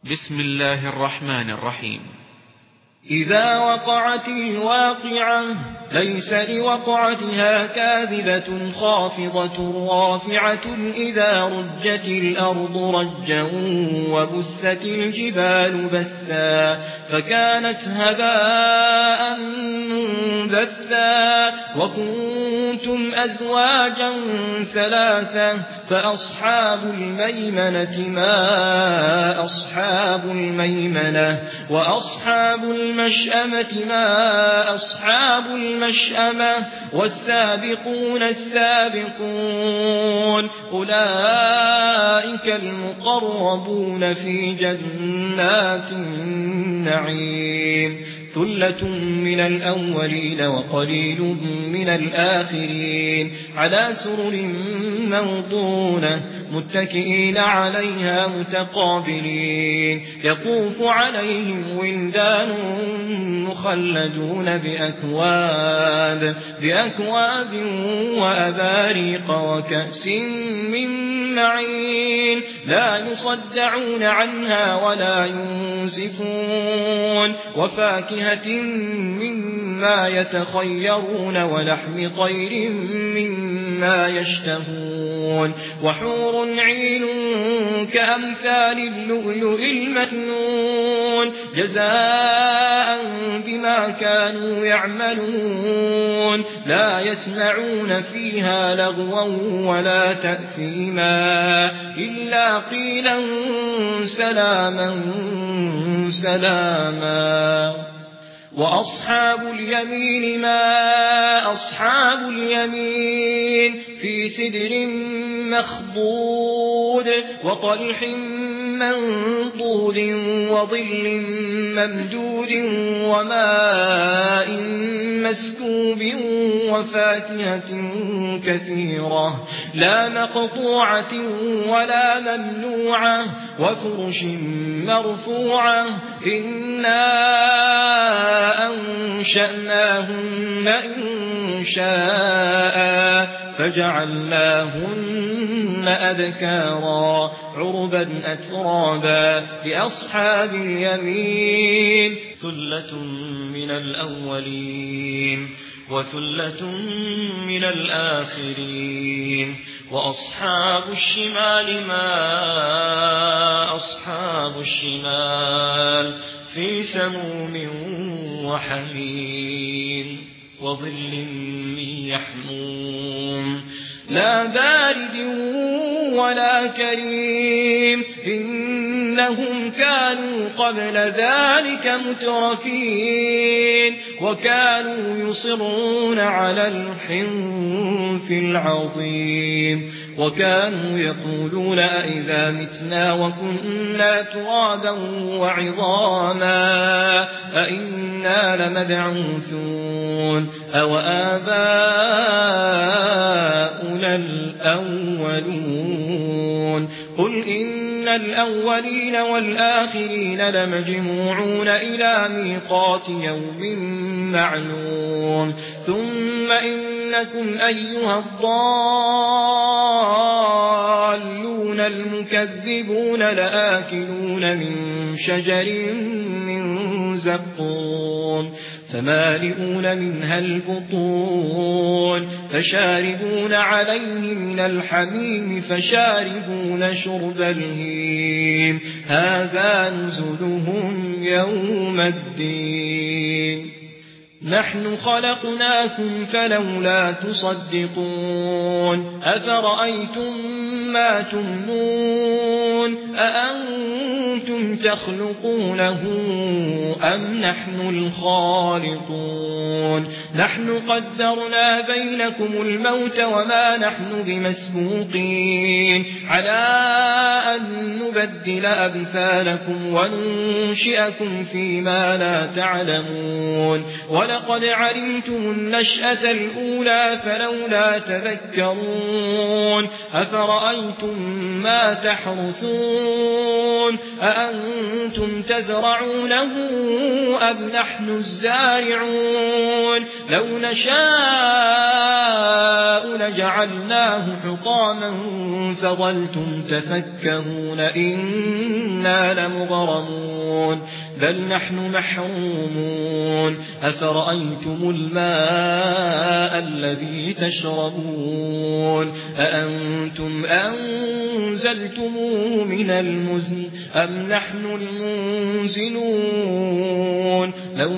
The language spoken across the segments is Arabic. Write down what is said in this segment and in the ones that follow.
بسم الله الرحمن الرحيم. إذا وقعت الواقعة ليس لوقعتها كاذبة خافضة رافعة إذا رجت الأرض رجا وبست الجبال بسا فكانت هباء منبثا وكنتم أزواجا ثلاثة فأصحاب الميمنة ما أصحاب الميمنة وأصحاب المشأمة ما أصحاب المشأمة والسابقون السابقون أولئك المقربون في جنات النعيم ثلة من الأولين وقليل من الآخرين على سرر موضونة متكئين عليها متقابلين يطوف عليهم ولدان مخلدون بأكواب وأباريق وكأس من معين لا يصدعون عنها ولا ينزفون وفاكهة مما يتخيرون ولحم طير مما يشتهون وحور عين كأمثال اللؤلؤ المكنون جزاء بما كانوا يعملون لا يسمعون فيها لغوا ولا تأثيما إلا قيلا سلاما سلاما وأصحاب اليمين ما أصحاب اليمين في سدر مخضود وطلح منضود وظل ممدود وماء مسكوب وفاكهة كثيرة لا مقطوعة ولا ممنوعة وفرش مرفوعة إنا أنشأناهن إنشاء فجعلناهن أبكارا عربا أترابا لأصحاب اليمين ثلة من الأولين وثلة من الآخرين وأصحاب الشمال ما أصحاب الشمال في سموم وحميم وظل من يحموم لا بارد ولا كريم إنهم كانوا قبل ذلك مترفين وكانوا يصرون على الحنث العظيم وكانوا يقولون أئذا متنا وكنا ترابا وعظاما أئنا لمبعوثون أو آباؤنا الأولون قل إن الأولين والآخرين لمجموعون إلى ميقات يوم معلوم ثم إنكم أيها الضالون المكذبون لآكلون من شجر من زقوم فمالئون منها البطون فشاربون عليه من الحميم فشاربون شرب الهيم هذا نزلهم يوم الدين نحن خلقناكم فلولا تصدقون أفرأيتم ما تمنون أأنتم تخلقونه أم نحن الخالقون نحن قدرنا بينكم الموت وما نحن بمسبوقين على أن نبدل أمثالكم وننشئكم فيما لا تعلمون ولقد علمتم النشأة الأولى فلولا تذكرون أفرأيتم ما تحرثون أأنتم تزرعونه أم نحن الزارعون لو نشاء لجعلناه حطاما فظلتم تفكهون إنا لمغرمون بل نحن محرومون أفرأيتم الماء الذي تشربون أأنتم أنزلتموه من المزن أم نحن المنزلون لو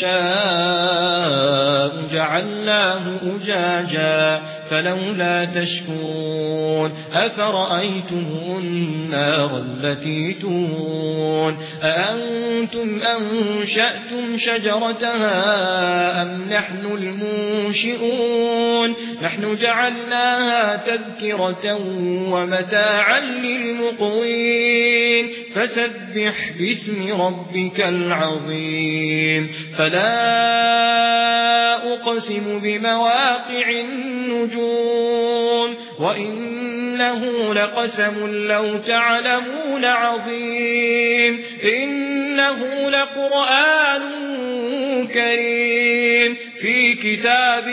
نشاء جعلناه أجاجا فلولا تشكرون أفرأيتم النار التي تورون أأنتم أنشأتم شجرتها أم نحن المنشئون نحن جعلناها تذكرة ومتاعا للمقوين فسبح باسم ربك العظيم فلا أقسم بمواقع النجوم وإنه لقسم لو تعلمون عظيم إنه لقرآن كريم في كتاب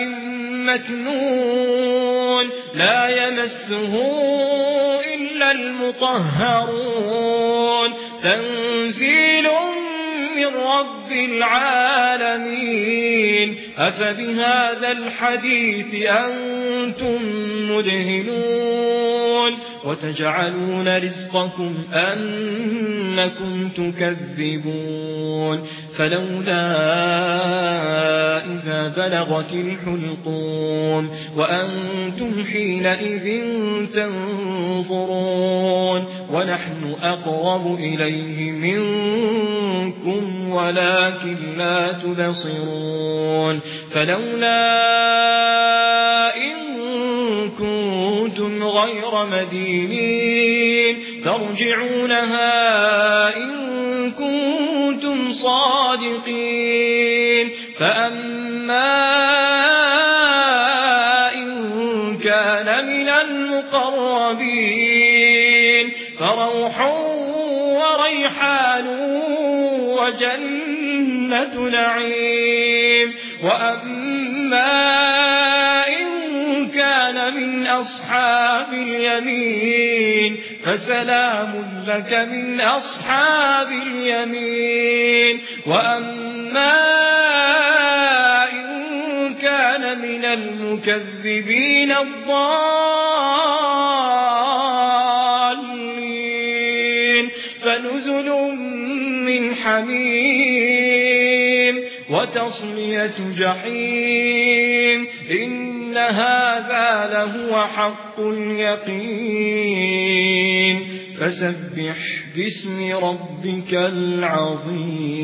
مكنون لا يمسه إلا المطهرون تنزيل من رب العالمين أفبهذا الحديث أنتم مدهنون وتجعلون رزقكم أنكم تكذبون فلولا إذا بلغت الحلقوم وأنتم حينئذ تنظرون ونحن أقرب إليه منكم ولكن لا تبصرون فلولا إن كنتم غير مدينين ترجعونها إن كنتم صادقين فأما إن كان من المقربين فروح وريحان وجنة نعيم وأما إن كان من أصحاب اليمين فسلام لك من أصحاب اليمين وأما إن كان من المكذبين الضالين فنزل من حميم وتصلية جحيم إن هذا لهو حق اليقين فسبح باسم ربك العظيم